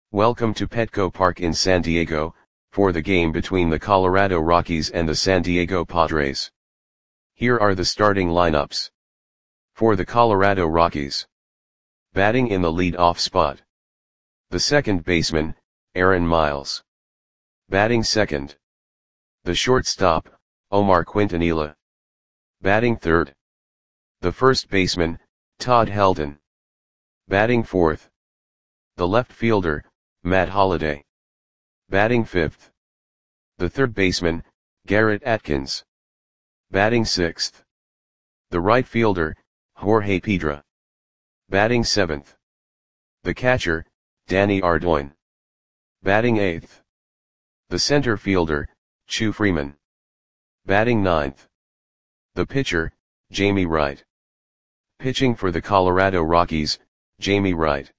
Welcome to Petco Park in San Diego, for the game between the Colorado Rockies and the San Diego Padres. Here are the starting lineups. For the Colorado Rockies. Batting in the lead-off spot. The second baseman, Aaron Miles. Batting second. The shortstop, Omar Quintanilla. Batting third. The first baseman, Todd Helton. Batting fourth. The left fielder, Matt Holliday. Batting fifth. The third baseman, Garrett Atkins. Batting sixth. The right fielder, Jorge Pedra. Batting seventh. The catcher, Danny Ardoin. Batting eighth. The center fielder, Chu Freeman. Batting ninth. The pitcher, Jamie Wright. Pitching for the Colorado Rockies, Jamie Wright.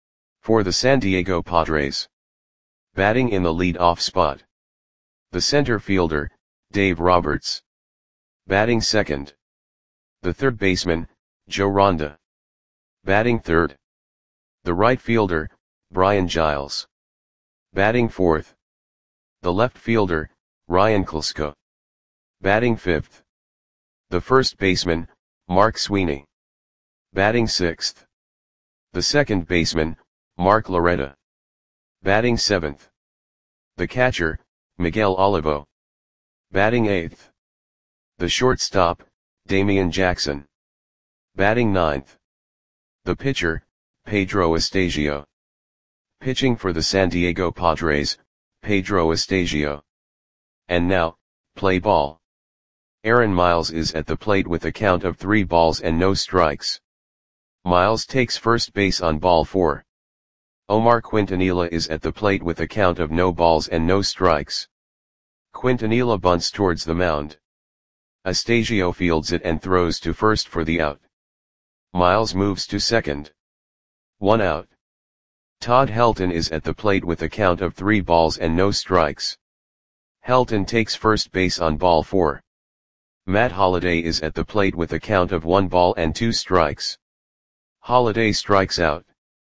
For the San Diego Padres. Batting in the lead-off spot. The center fielder, Dave Roberts. Batting second. The third baseman, Joe Ronda. Batting third. The right fielder, Brian Giles. Batting fourth. The left fielder, Ryan Klesko. Batting fifth. The first baseman, Mark Sweeney. Batting sixth. The second baseman, Mark Loretta. Batting seventh. The catcher, Miguel Olivo. Batting eighth. The shortstop, Damian Jackson. Batting ninth. The pitcher, Pedro Estasio. Pitching for the San Diego Padres, Pedro Estasio. And now, play ball. Aaron Miles is at the plate with a count of 3 balls and no strikes. Miles takes first base on ball 4. Omar Quintanilla is at the plate with a count of no balls and no strikes. Quintanilla bunts towards the mound. Estasio fields it and throws to first for the out. Miles moves to second. 1 out. Todd Helton is at the plate with a count of 3 balls and no strikes. Helton takes first base on ball 4. Matt Holliday is at the plate with a count of 1 ball and 2 strikes. Holliday strikes out.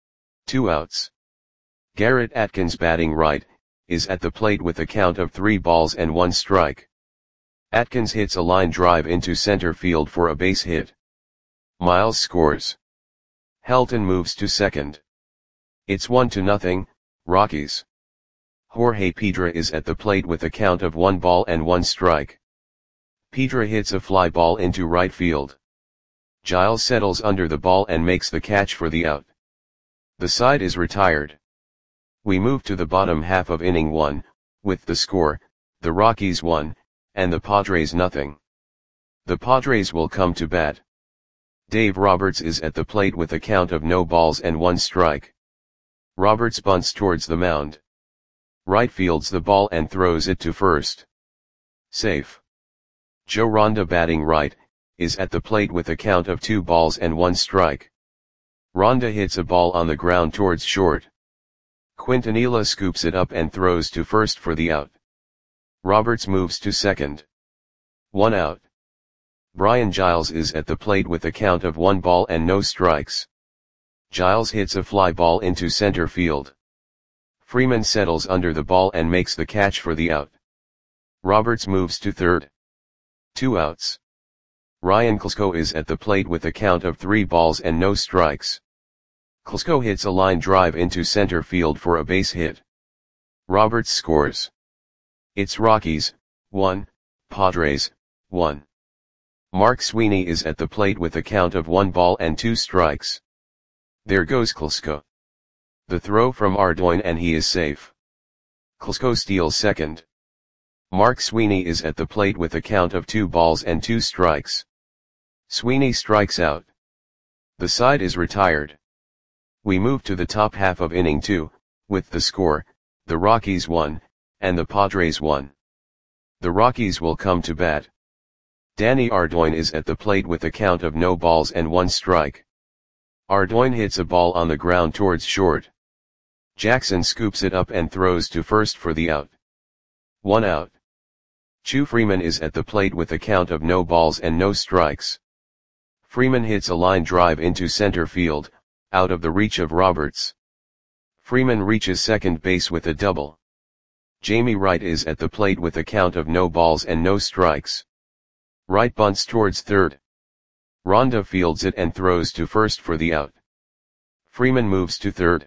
2 outs. Garrett Atkins batting right, is at the plate with a count of 3 balls and 1 strike. Atkins hits a line drive into center field for a base hit. Miles scores. Helton moves to second. It's 1-0, Rockies. Jorge Pedra is at the plate with a count of 1 ball and 1 strike. Pedra hits a fly ball into right field. Giles settles under the ball and makes the catch for the out. The side is retired. We move to the bottom half of inning 1, with the score, the Rockies 1, and the Padres 0. The Padres will come to bat. Dave Roberts is at the plate with a count of no balls and 1 strike. Roberts bunts towards the mound. Right fields the ball and throws it to first. Safe. Joe Ronda batting right, is at the plate with a count of 2 balls and 1 strike. Ronda hits a ball on the ground towards short. Quintanilla scoops it up and throws to first for the out. Roberts moves to second. 1 out. Brian Giles is at the plate with a count of 1 ball and no strikes. Giles hits a fly ball into center field. Freeman settles under the ball and makes the catch for the out. Roberts moves to third. 2 outs. Ryan Klesko is at the plate with a count of 3 balls and no strikes. Klesko hits a line drive into center field for a base hit. Roberts scores. It's Rockies, 1, Padres, 1. Mark Sweeney is at the plate with a count of 1 ball and 2 strikes. There goes Klesko. The throw from Ardoin and he is safe. Klesko steals second. Mark Sweeney is at the plate with a count of 2 balls and 2 strikes. Sweeney strikes out. The side is retired. We move to the top half of inning 2, with the score, the Rockies 1, and the Padres 1. The Rockies will come to bat. Danny Ardoin is at the plate with a count of no balls and 1 strike. Ardoin hits a ball on the ground towards short. Jackson scoops it up and throws to first for the out. 1 out. Chu Freeman is at the plate with a count of no balls and no strikes. Freeman hits a line drive into center field, out of the reach of Roberts. Freeman reaches second base with a double. Jamie Wright is at the plate with a count of no balls and no strikes. Wright bunts towards third. Rhonda fields it and throws to first for the out. Freeman moves to third.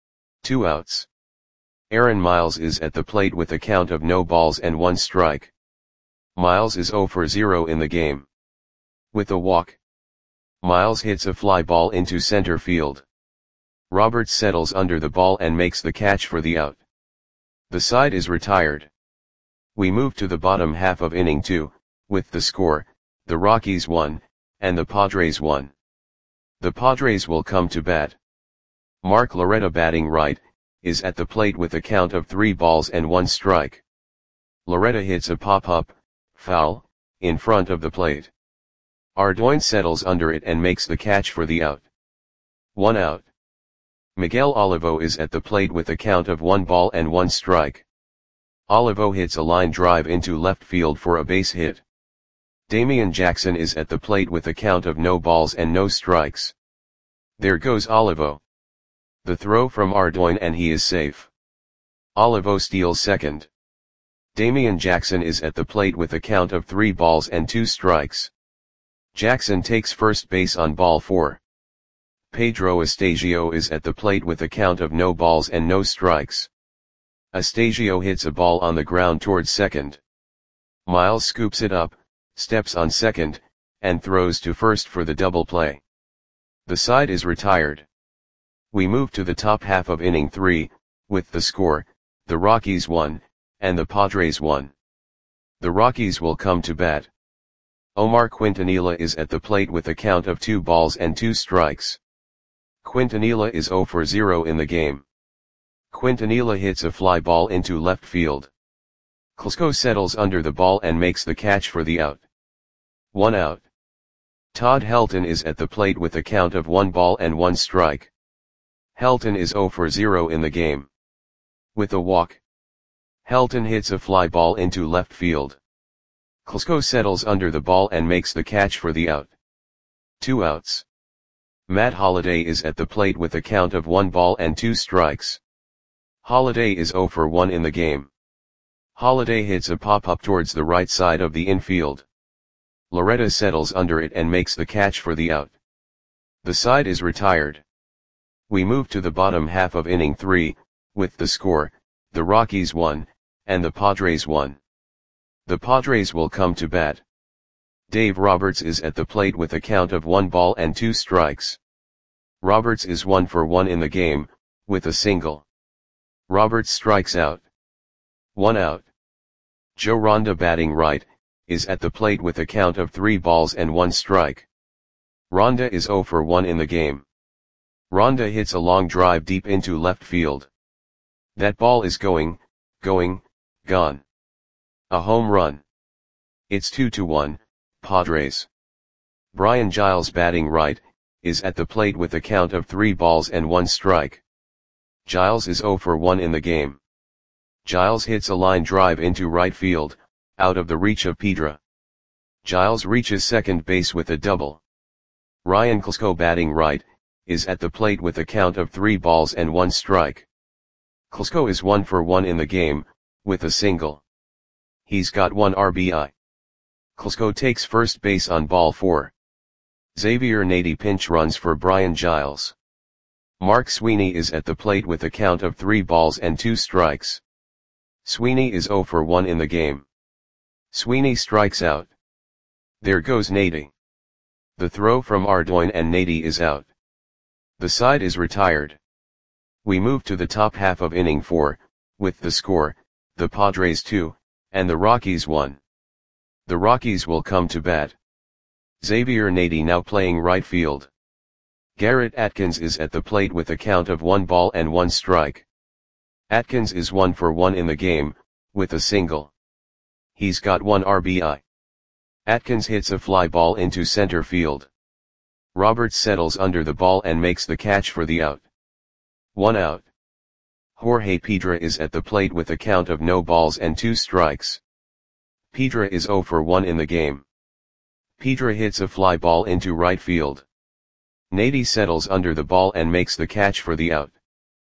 2 outs. Aaron Miles is at the plate with a count of no balls and 1 strike. Miles is 0 for 0 in the game. With a walk, Miles hits a fly ball into center field. Roberts settles under the ball and makes the catch for the out. The side is retired. We move to the bottom half of inning 2, with the score, the Rockies 1, and the Padres 1. The Padres will come to bat. Mark Loretta, batting right, is at the plate with a count of 3 balls and 1 strike. Loretta hits a pop-up, foul, in front of the plate. Ardoin settles under it and makes the catch for the out. 1 out. Miguel Olivo is at the plate with a count of 1 ball and 1 strike. Olivo hits a line drive into left field for a base hit. Damian Jackson is at the plate with a count of no balls and no strikes. There goes Olivo. The throw from Ardoin and he is safe. Olivo steals second. Damian Jackson is at the plate with a count of 3 balls and 2 strikes. Jackson takes first base on ball 4. Pedro Astasio is at the plate with a count of no balls and no strikes. Astasio hits a ball on the ground towards second. Miles scoops it up, steps on second, and throws to first for the double play. The side is retired. We move to the top half of inning 3, with the score, the Rockies 1, and the Padres 1. The Rockies will come to bat. Omar Quintanilla is at the plate with a count of 2 balls and 2 strikes. Quintanilla is 0 for 0 in the game. Quintanilla hits a fly ball into left field. Klesko settles under the ball and makes the catch for the out. 1 out. Todd Helton is at the plate with a count of 1 ball and 1 strike. Helton is 0 for 0 in the game. With a walk, Helton hits a fly ball into left field. Klesko settles under the ball and makes the catch for the out. 2 outs. Matt Holliday is at the plate with a count of 1 ball and 2 strikes. Holliday is 0 for 1 in the game. Holliday hits a pop-up towards the right side of the infield. Loretta settles under it and makes the catch for the out. The side is retired. We move to the bottom half of inning 3, with the score, the Rockies 1, and the Padres 1. The Padres will come to bat. Dave Roberts is at the plate with a count of 1 ball and 2 strikes. Roberts is 1 for 1 in the game, with a single. Roberts strikes out. 1 out. Joe Rhonda, batting right, is at the plate with a count of 3 balls and 1 strike. Rhonda is 0 for 1 in the game. Rhonda hits a long drive deep into left field. That ball is gone. A home run. It's 2-1, Padres. Brian Giles, batting right, is at the plate with a count of 3 balls and 1 strike. Giles is 0 for 1 in the game. Giles hits a line drive into right field, out of the reach of Pedro. Giles reaches second base with a double. Ryan Klesko, batting right, is at the plate with a count of 3 balls and 1 strike. Klesko is 1 for 1 in the game, with a single. He's got 1 RBI. Klesko takes first base on ball 4. Xavier Nady pinch runs for Brian Giles. Mark Sweeney is at the plate with a count of 3 balls and 2 strikes. Sweeney is 0 for 1 in the game. Sweeney strikes out. There goes Nady. The throw from Ardoin and Nady is out. The side is retired. We move to the top half of inning 4, with the score, the Padres 2, and the Rockies 1. The Rockies will come to bat. Xavier Nady now playing right field. Garrett Atkins is at the plate with a count of 1 ball and 1 strike. Atkins is 1 for 1 in the game, with a single. He's got 1 RBI. Atkins hits a fly ball into center field. Roberts settles under the ball and makes the catch for the out. 1 out. Jorge Pedro is at the plate with a count of no balls and 2 strikes. Pedro is 0 for 1 in the game. Pedro hits a fly ball into right field. Nady settles under the ball and makes the catch for the out.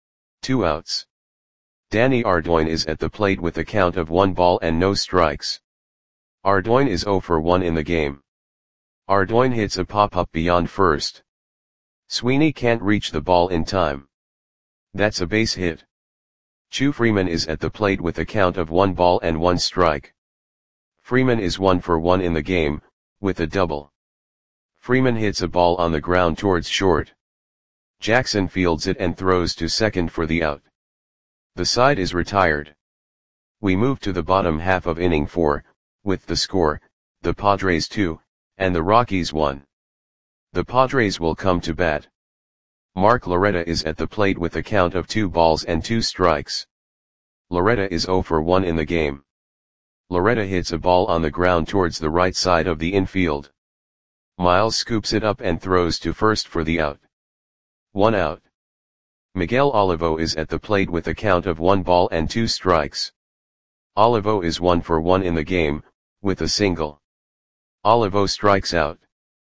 2 outs. Danny Ardoin is at the plate with a count of 1 ball and no strikes. Ardoin is 0 for 1 in the game. Ardoin hits a pop-up beyond first. Sweeney can't reach the ball in time. That's a base hit. Chu Freeman is at the plate with a count of 1 ball and 1 strike. Freeman is 1 for 1 in the game, with a double. Freeman hits a ball on the ground towards short. Jackson fields it and throws to second for the out. The side is retired. We move to the bottom half of inning 4, with the score, the Padres 2, and the Rockies 1. The Padres will come to bat. Mark Loretta is at the plate with a count of 2 balls and 2 strikes. Loretta is 0 for 1 in the game. Loretta hits a ball on the ground towards the right side of the infield. Miles scoops it up and throws to first for the out. 1 out. Miguel Olivo is at the plate with a count of 1 ball and 2 strikes. Olivo is 1 for 1 in the game, with a single. Olivo strikes out.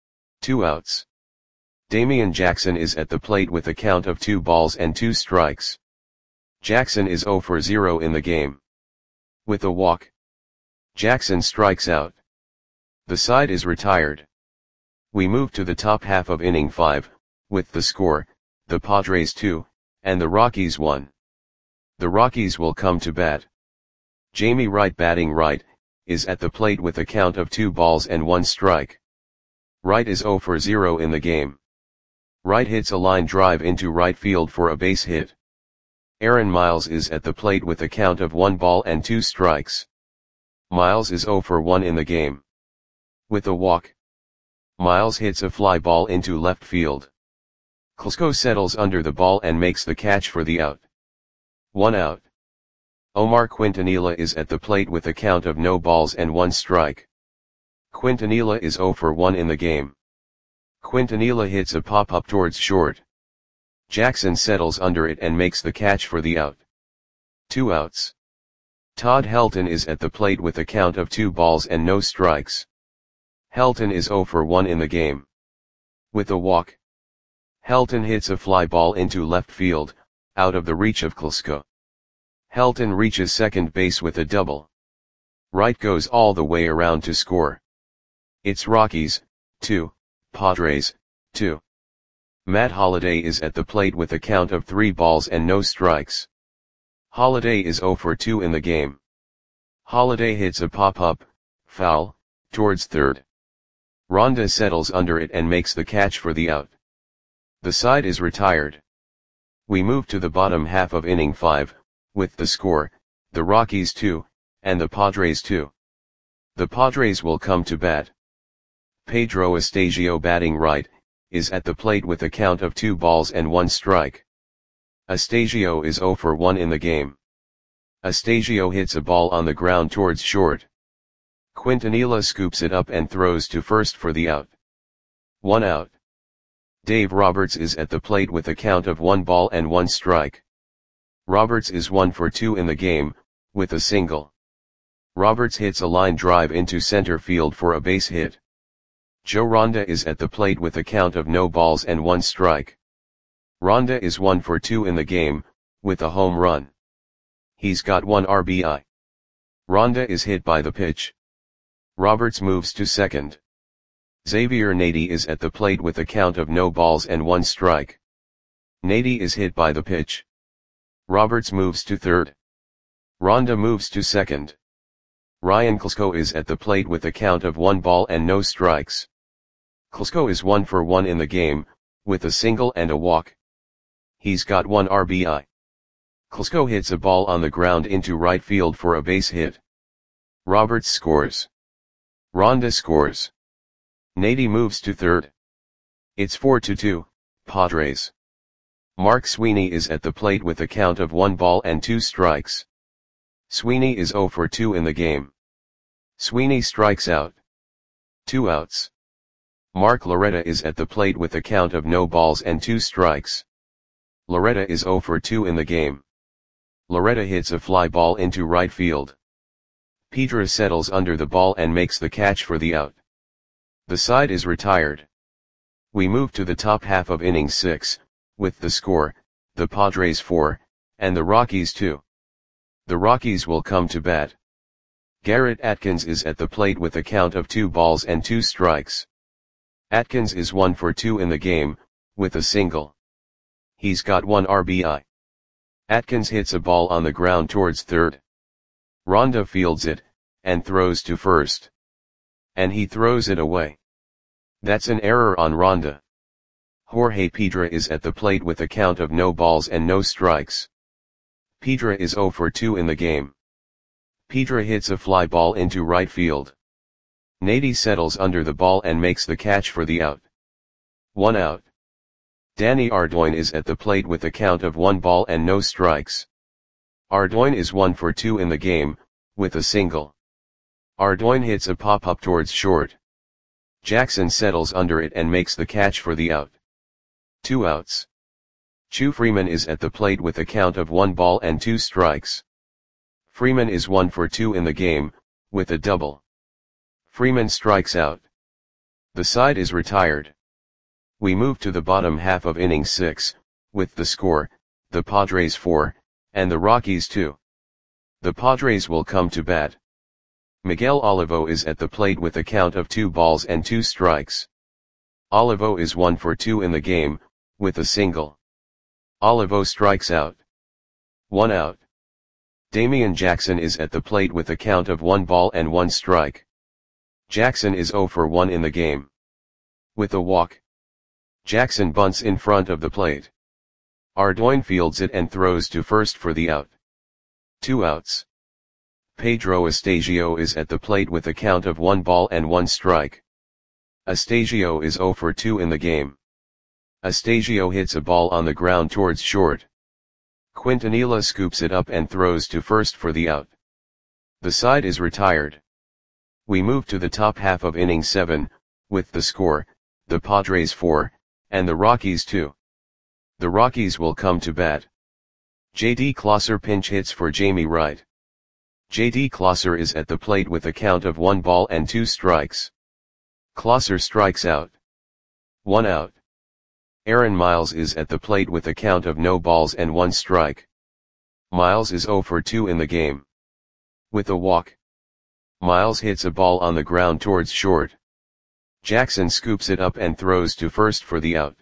2 outs. Damian Jackson is at the plate with a count of 2 balls and 2 strikes. Jackson is 0 for 0 in the game. With a walk, Jackson strikes out. The side is retired. We move to the top half of inning 5, with the score, the Padres 2, and the Rockies 1. The Rockies will come to bat. Jamie Wright, batting right, is at the plate with a count of 2 balls and 1 strike. Wright is 0 for 0 in the game. Wright hits a line drive into right field for a base hit. Aaron Miles is at the plate with a count of 1 ball and 2 strikes. Miles is 0 for 1 in the game. With a walk, Miles hits a fly ball into left field. Klesko settles under the ball and makes the catch for the out. 1 out. Omar Quintanilla is at the plate with a count of no balls and 1 strike. Quintanilla is 0 for 1 in the game. Quintanilla hits a pop-up towards short. Jackson settles under it and makes the catch for the out. 2 outs. Todd Helton is at the plate with a count of 2 balls and no strikes. Helton is 0 for 1 in the game. With a walk, Helton hits a fly ball into left field, out of the reach of Klesko. Helton reaches second base with a double. Wright goes all the way around to score. It's Rockies, 2, Padres, 2. Matt Holliday is at the plate with a count of 3 balls and no strikes. Holliday is 0 for 2 in the game. Holliday hits a pop-up, foul, towards third. Ronda settles under it and makes the catch for the out. The side is retired. We move to the bottom half of inning 5, with the score, the Rockies 2, and the Padres 2. The Padres will come to bat. Pedro Astasio, batting right, is at the plate with a count of 2 balls and 1 strike. Astasio is 0 for 1 in the game. Astasio hits a ball on the ground towards short. Quintanilla scoops it up and throws to first for the out. 1 out. Dave Roberts is at the plate with a count of 1 ball and 1 strike. Roberts is 1 for 2 in the game, with a single. Roberts hits a line drive into center field for a base hit. Joe Ronda is at the plate with a count of no balls and 1 strike. Ronda is 1 for 2 in the game, with a home run. He's got 1 RBI. Ronda is hit by the pitch. Roberts moves to second. Xavier Nady is at the plate with a count of no balls and 1 strike. Nady is hit by the pitch. Roberts moves to third. Ronda moves to second. Ryan Klesko is at the plate with a count of 1 ball and no strikes. Klesko is 1 for 1 in the game, with a single and a walk. He's got 1 RBI. Klesko hits a ball on the ground into right field for a base hit. Roberts scores. Ronda scores. Nady moves to third. It's 4-2, Padres. Mark Sweeney is at the plate with a count of 1 ball and 2 strikes. Sweeney is 0 for 2 in the game. Sweeney strikes out. 2 outs. Mark Loretta is at the plate with a count of no balls and 2 strikes. Loretta is 0 for 2 in the game. Loretta hits a fly ball into right field. Pedro settles under the ball and makes the catch for the out. The side is retired. We move to the top half of inning 6, with the score, the Padres 4, and the Rockies too. The Rockies will come to bat. Garrett Atkins is at the plate with a count of 2 balls and 2 strikes. Atkins is 1 for 2 in the game, with a single. He's got 1 RBI. Atkins hits a ball on the ground towards third. Ronda fields it, and throws to first. And he throws it away. That's an error on Ronda. Jorge Pedra is at the plate with a count of no balls and no strikes. Pedra is 0 for 2 in the game. Pedra hits a fly ball into right field. Nady settles under the ball and makes the catch for the out. 1 out. Danny Ardoin is at the plate with a count of 1 ball and no strikes. Ardoin is 1 for 2 in the game, with a single. Ardoin hits a pop-up towards short. Jackson settles under it and makes the catch for the out. 2 outs. Chu Freeman is at the plate with a count of 1 ball and 2 strikes. Freeman is 1 for 2 in the game, with a double. Freeman strikes out. The side is retired. We move to the bottom half of inning 6, with the score, the Padres 4, and the Rockies 2. The Padres will come to bat. Miguel Olivo is at the plate with a count of 2 balls and 2 strikes. Olivo is 1 for 2 in the game, with a single. Olivo strikes out. 1 out. Damian Jackson is at the plate with a count of 1 ball and 1 strike. Jackson is 0 for 1 in the game. With a walk. Jackson bunts in front of the plate. Ardoin fields it and throws to first for the out. 2 outs. Pedro Astasio is at the plate with a count of 1 ball and 1 strike. Astasio is 0 for 2 in the game. Astasio hits a ball on the ground towards short. Quintanilla scoops it up and throws to first for the out. The side is retired. We move to the top half of inning 7, with the score, the Padres 4, and the Rockies 2. The Rockies will come to bat. J.D. Closser pinch hits for Jamie Wright. J.D. Closser is at the plate with a count of 1 ball and 2 strikes. Closser strikes out. 1 out. Aaron Miles is at the plate with a count of no balls and 1 strike. Miles is 0 for 2 in the game. With a walk. Miles hits a ball on the ground towards short. Jackson scoops it up and throws to first for the out.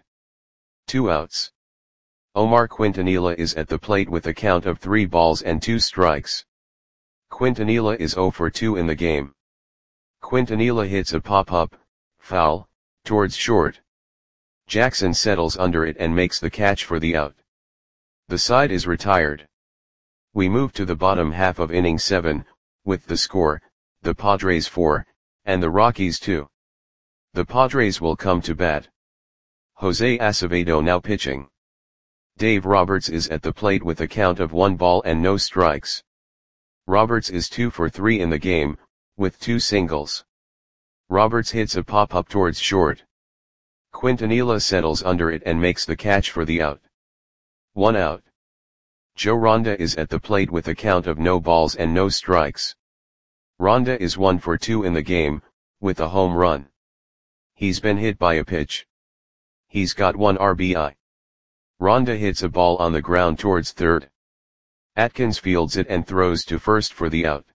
2 outs. Omar Quintanilla is at the plate with a count of 3 balls and 2 strikes. Quintanilla is 0 for 2 in the game. Quintanilla hits a pop-up, foul, towards short. Jackson settles under it and makes the catch for the out. The side is retired. We move to the bottom half of inning 7, with the score, the Padres 4, and the Rockies 2. The Padres will come to bat. Jose Acevedo now pitching. Dave Roberts is at the plate with a count of 1 ball and no strikes. Roberts is 2 for 3 in the game, with 2 singles. Roberts hits a pop-up towards short. Quintanilla settles under it and makes the catch for the out. 1 out. Joe Ronda is at the plate with a count of no balls and no strikes. Ronda is 1 for 2 in the game, with a home run. He's been hit by a pitch. He's got 1 RBI. Ronda hits a ball on the ground towards third. Atkins fields it and throws to first for the out.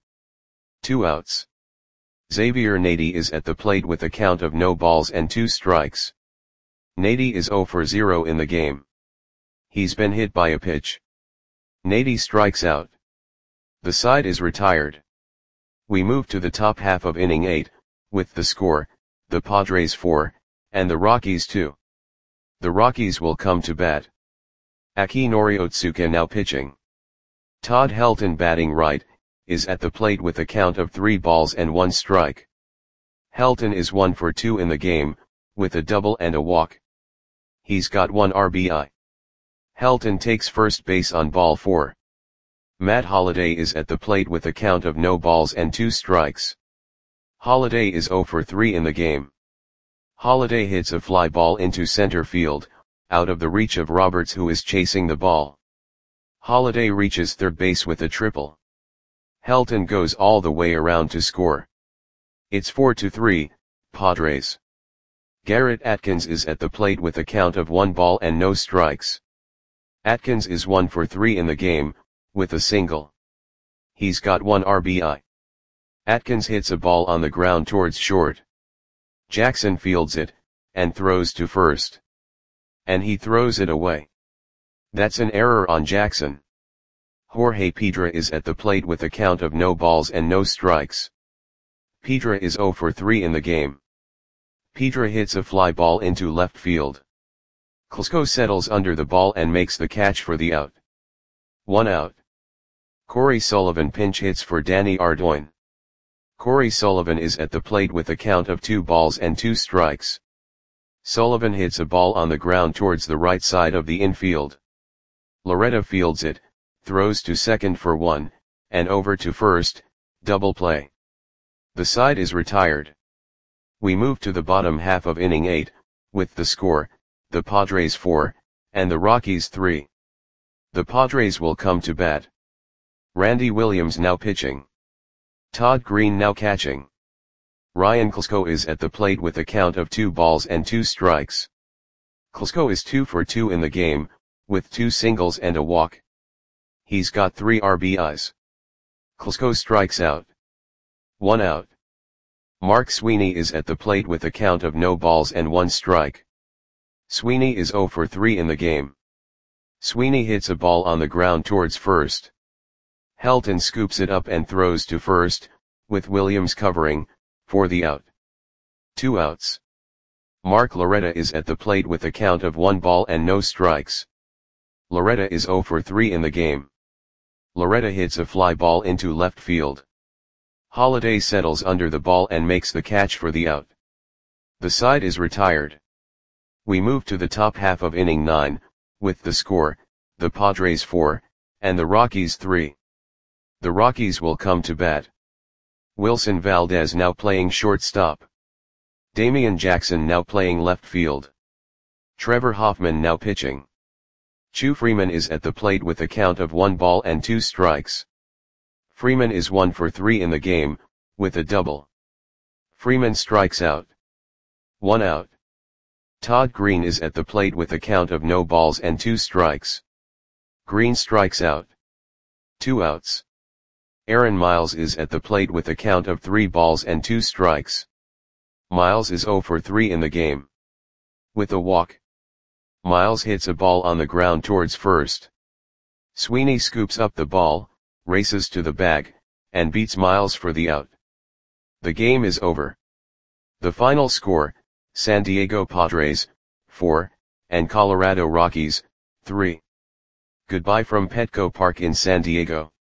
2 outs. Xavier Nady is at the plate with a count of no balls and 2 strikes. Nady is 0 for 0 in the game. He's been hit by a pitch. Nady strikes out. The side is retired. We move to the top half of inning 8, with the score, the Padres 4, and the Rockies 2. The Rockies will come to bat. Akinori Otsuka now pitching. Todd Helton batting right, is at the plate with a count of 3 balls and 1 strike. Helton is 1 for 2 in the game, with a double and a walk. He's got 1 RBI. Helton takes first base on ball 4. Matt Holliday is at the plate with a count of no balls and 2 strikes. Holliday is 0 for 3 in the game. Holliday hits a fly ball into center field, out of the reach of Roberts who is chasing the ball. Holliday reaches third base with a triple. Helton goes all the way around to score. It's 4-3, Padres. Garrett Atkins is at the plate with a count of 1 ball and no strikes. Atkins is 1 for 3 in the game, with a single. He's got 1 RBI. Atkins hits a ball on the ground towards short. Jackson fields it, and throws to first. And he throws it away. That's an error on Jackson. Jorge Pedra is at the plate with a count of no balls and no strikes. Pedra is 0 for 3 in the game. Pedra hits a fly ball into left field. Klesko settles under the ball and makes the catch for the out. 1 out. Corey Sullivan pinch hits for Danny Ardoin. Corey Sullivan is at the plate with a count of 2 balls and 2 strikes. Sullivan hits a ball on the ground towards the right side of the infield. Loretta fields it, throws to second for 1, and over to first, double play. The side is retired. We move to the bottom half of inning 8, with the score, the Padres 4, and the Rockies 3. The Padres will come to bat. Randy Williams now pitching. Todd Green now catching. Ryan Klesko is at the plate with a count of 2 balls and 2 strikes. Klesko is 2 for 2 in the game, with 2 singles and a walk. He's got 3 RBIs. Klesko strikes out. 1 out. Mark Sweeney is at the plate with a count of no balls and 1 strike. Sweeney is 0 for 3 in the game. Sweeney hits a ball on the ground towards first. Helton scoops it up and throws to first, with Williams covering, for the out. 2 outs. Mark Loretta is at the plate with a count of 1 ball and no strikes. Loretta is 0 for 3 in the game. Loretta hits a fly ball into left field. Holiday settles under the ball and makes the catch for the out. The side is retired. We move to the top half of inning 9, with the score, the Padres 4, and the Rockies 3. The Rockies will come to bat. Wilson Valdez now playing shortstop. Damian Jackson now playing left field. Trevor Hoffman now pitching. Chu Freeman is at the plate with a count of 1 ball and 2 strikes. Freeman is 1 for 3 in the game, with a double. Freeman strikes out. 1 out. Todd Green is at the plate with a count of no balls and 2 strikes. Green strikes out. 2 outs. Aaron Miles is at the plate with a count of 3 balls and 2 strikes. Miles is 0 for 3 in the game. With a walk. Miles hits a ball on the ground towards first. Sweeney scoops up the ball, races to the bag, and beats Miles for the out. The game is over. The final score, San Diego Padres, 4, and Colorado Rockies, 3. Goodbye from Petco Park in San Diego.